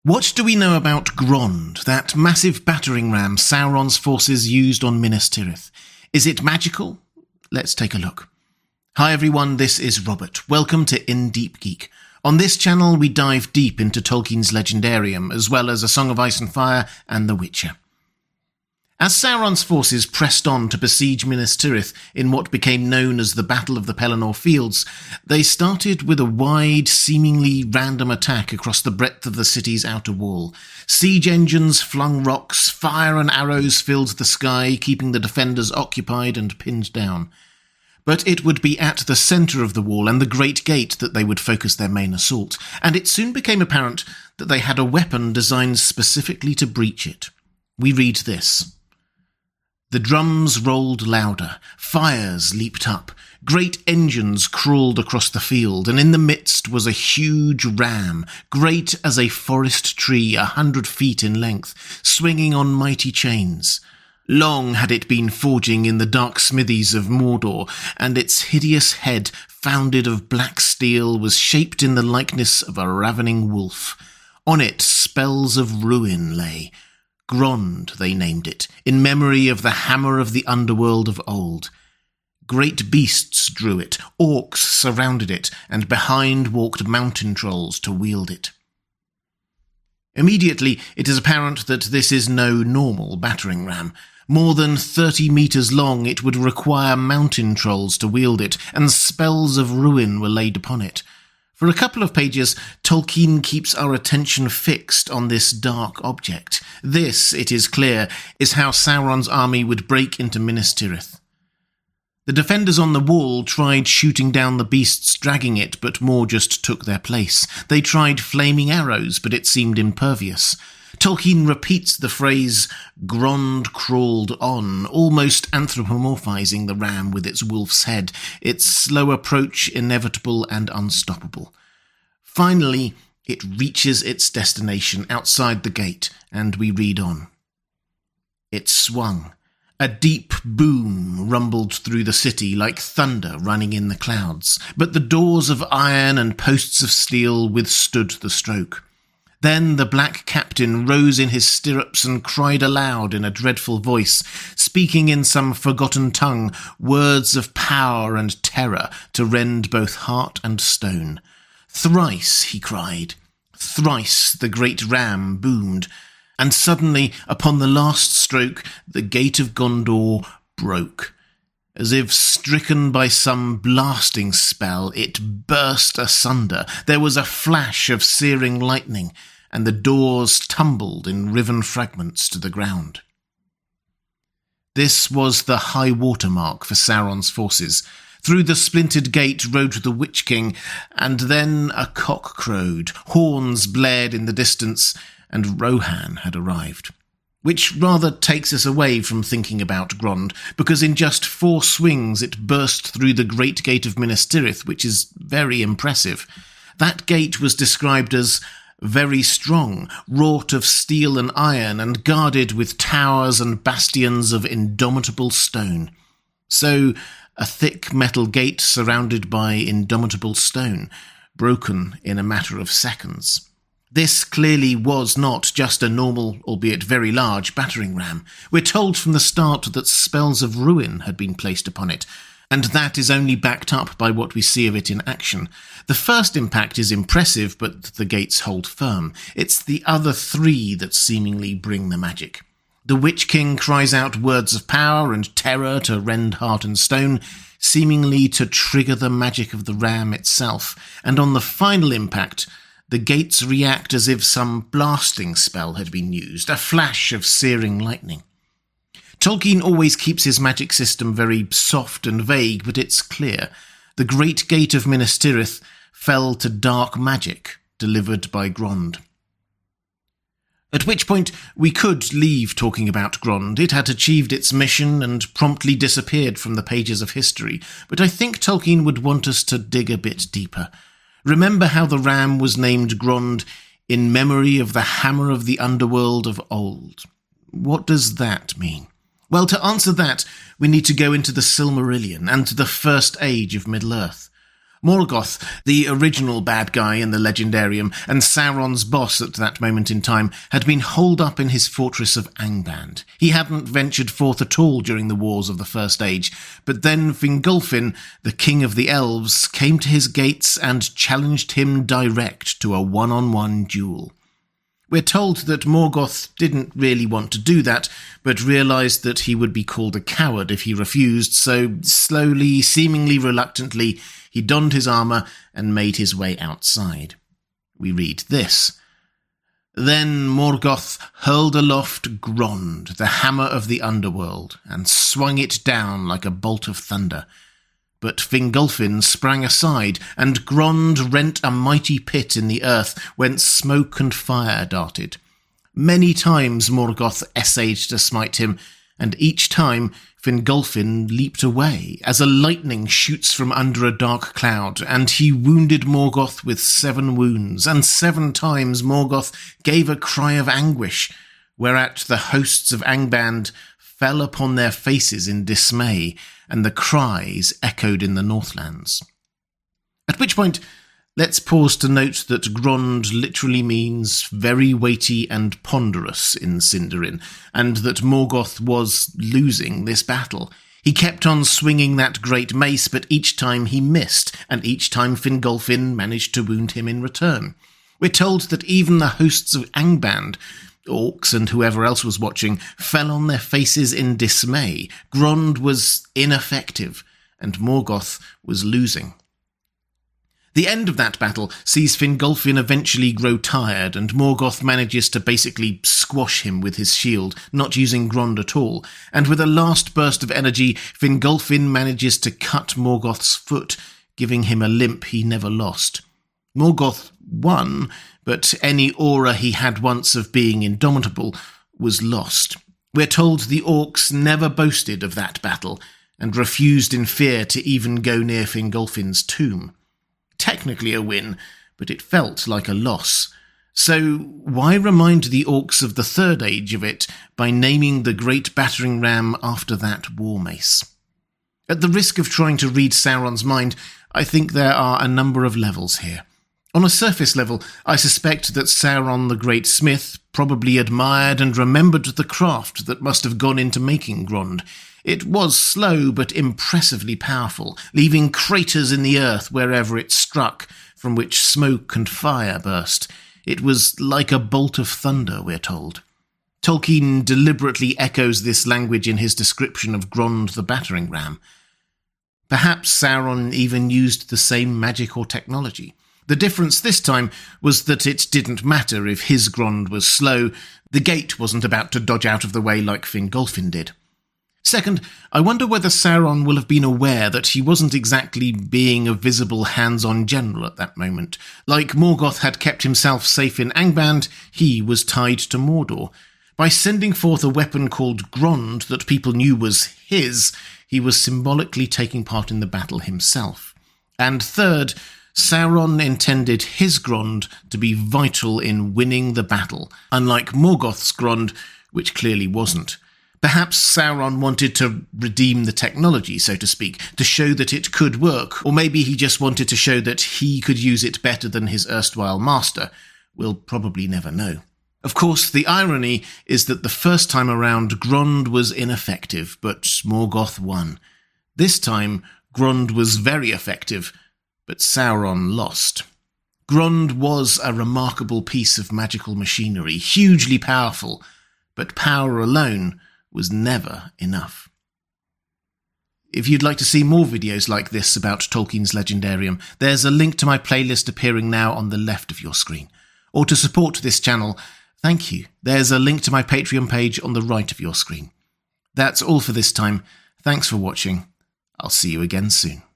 What do we know about Grond, that massive battering ram Sauron's forces used on Minas Tirith? Is it magical? Let's take a look. Hi everyone, this is Robert. Welcome to In Deep Geek. On this channel we dive deep into Tolkien's Legendarium, as well as A Song of Ice and Fire and The Witcher. As Sauron's forces pressed on to besiege Minas Tirith in what became known as the Battle of the Pelennor Fields, they started with a wide, seemingly random attack across the breadth of the city's outer wall. Siege engines flung rocks, fire and arrows filled the sky, keeping the defenders occupied and pinned down. But it would be at the centre of the wall and the Great Gate that they would focus their main assault, and it soon became apparent that they had a weapon designed specifically to breach it. We read this. The drums rolled louder, fires leaped up, great engines crawled across the field, and in the midst was a huge ram, great as a forest tree 100 feet in length, swinging on mighty chains. Long had it been forging in the dark smithies of Mordor, and its hideous head, founded of black steel, was shaped in the likeness of a ravening wolf. On it spells of ruin lay. Grond, they named it, in memory of the hammer of the underworld of old. Great beasts drew it, orcs surrounded it, and behind walked mountain trolls to wield it. Immediately, it is apparent that this is no normal battering ram. More than 30 metres long, it would require mountain trolls to wield it, and spells of ruin were laid upon it. For a couple of pages, Tolkien keeps our attention fixed on this dark object. This, it is clear, is how Sauron's army would break into Minas Tirith. The defenders on the wall tried shooting down the beasts dragging it, but more just took their place. They tried flaming arrows, but it seemed impervious. Tolkien repeats the phrase, Grond crawled on, almost anthropomorphizing the ram with its wolf's head, its slow approach inevitable and unstoppable. Finally, it reaches its destination outside the gate, and we read on. It swung. A deep boom rumbled through the city like thunder running in the clouds, but the doors of iron and posts of steel withstood the stroke. Then the black captain rose in his stirrups and cried aloud in a dreadful voice, speaking in some forgotten tongue, words of power and terror to rend both heart and stone. Thrice, he cried. Thrice the great ram boomed, and suddenly, upon the last stroke, the gate of Gondor broke. As if stricken by some blasting spell, it burst asunder. There was a flash of searing lightning, and the doors tumbled in riven fragments to the ground. This was the high water mark for Sauron's forces. Through the splintered gate rode the Witch King, and then a cock crowed, horns blared in the distance, and Rohan had arrived. Which rather takes us away from thinking about Grond, because in just 4 swings it burst through the great gate of Minas Tirith, which is very impressive. That gate was described as very strong, wrought of steel and iron, and guarded with towers and bastions of indomitable stone. So, a thick metal gate surrounded by indomitable stone, broken in a matter of seconds. This clearly was not just a normal, albeit very large, battering ram. We're told from the start that spells of ruin had been placed upon it, and that is only backed up by what we see of it in action. The first impact is impressive, but the gates hold firm. It's the other 3 that seemingly bring the magic. The Witch King cries out words of power and terror to rend heart and stone, seemingly to trigger the magic of the ram itself, and on the final impact, the gates react as if some blasting spell had been used, a flash of searing lightning. Tolkien always keeps his magic system very soft and vague, but it's clear. The great gate of Minas Tirith fell to dark magic, delivered by Grond. At which point we could leave talking about Grond. It had achieved its mission and promptly disappeared from the pages of history, but I think Tolkien would want us to dig a bit deeper. Remember how the ram was named Grond in memory of the hammer of the underworld of old. What does that mean? Well, to answer that, we need to go into the Silmarillion and to the First Age of Middle-earth. Morgoth, the original bad guy in the Legendarium, and Sauron's boss at that moment in time, had been holed up in his fortress of Angband. He hadn't ventured forth at all during the wars of the First Age, but then Fingolfin, the king of the elves, came to his gates and challenged him direct to a one-on-one duel. We're told that Morgoth didn't really want to do that, but realised that he would be called a coward if he refused, so slowly, seemingly reluctantly, he donned his armour and made his way outside. We read this. Then Morgoth hurled aloft Grond, the hammer of the underworld, and swung it down like a bolt of thunder. But Fingolfin sprang aside, and Grond rent a mighty pit in the earth, whence smoke and fire darted. Many times Morgoth essayed to smite him, and each time Fingolfin leaped away, as a lightning shoots from under a dark cloud, and he wounded Morgoth with 7 wounds, and 7 times Morgoth gave a cry of anguish, whereat the hosts of Angband fell upon their faces in dismay, and the cries echoed in the Northlands. At which point, let's pause to note that Grond literally means very weighty and ponderous in Sindarin, and that Morgoth was losing this battle. He kept on swinging that great mace, but each time he missed, and each time Fingolfin managed to wound him in return. We're told that even the hosts of Angband, orcs and whoever else was watching, fell on their faces in dismay. Grond was ineffective, and Morgoth was losing. The end of that battle sees Fingolfin eventually grow tired, and Morgoth manages to basically squash him with his shield, not using Grond at all, and with a last burst of energy, Fingolfin manages to cut Morgoth's foot, giving him a limp he never lost. Morgoth won, but any aura he had once of being indomitable was lost. We're told the orcs never boasted of that battle, and refused in fear to even go near Fingolfin's tomb. Technically a win, but it felt like a loss. So why remind the orcs of the Third Age of it by naming the great battering ram after that war mace? At the risk of trying to read Sauron's mind, I think there are a number of levels here. On a surface level, I suspect that Sauron the Great Smith probably admired and remembered the craft that must have gone into making Grond. It was slow but impressively powerful, leaving craters in the earth wherever it struck, from which smoke and fire burst. It was like a bolt of thunder, we're told. Tolkien deliberately echoes this language in his description of Grond the battering ram. Perhaps Sauron even used the same magic or technology. The difference this time was that it didn't matter if his Grond was slow. The gate wasn't about to dodge out of the way like Fingolfin did. Second, I wonder whether Sauron will have been aware that he wasn't exactly being a visible hands-on general at that moment. Like Morgoth had kept himself safe in Angband, he was tied to Mordor. By sending forth a weapon called Grond that people knew was his, he was symbolically taking part in the battle himself. And third, Sauron intended his Grond to be vital in winning the battle, unlike Morgoth's Grond, which clearly wasn't. Perhaps Sauron wanted to redeem the technology, so to speak, to show that it could work, or maybe he just wanted to show that he could use it better than his erstwhile master. We'll probably never know. Of course, the irony is that the first time around Grond was ineffective, but Morgoth won. This time, Grond was very effective, but Sauron lost. Grond was a remarkable piece of magical machinery, hugely powerful, but power alone was never enough. If you'd like to see more videos like this about Tolkien's Legendarium, there's a link to my playlist appearing now on the left of your screen. Or to support this channel, thank you. There's a link to my Patreon page on the right of your screen. That's all for this time. Thanks for watching. I'll see you again soon.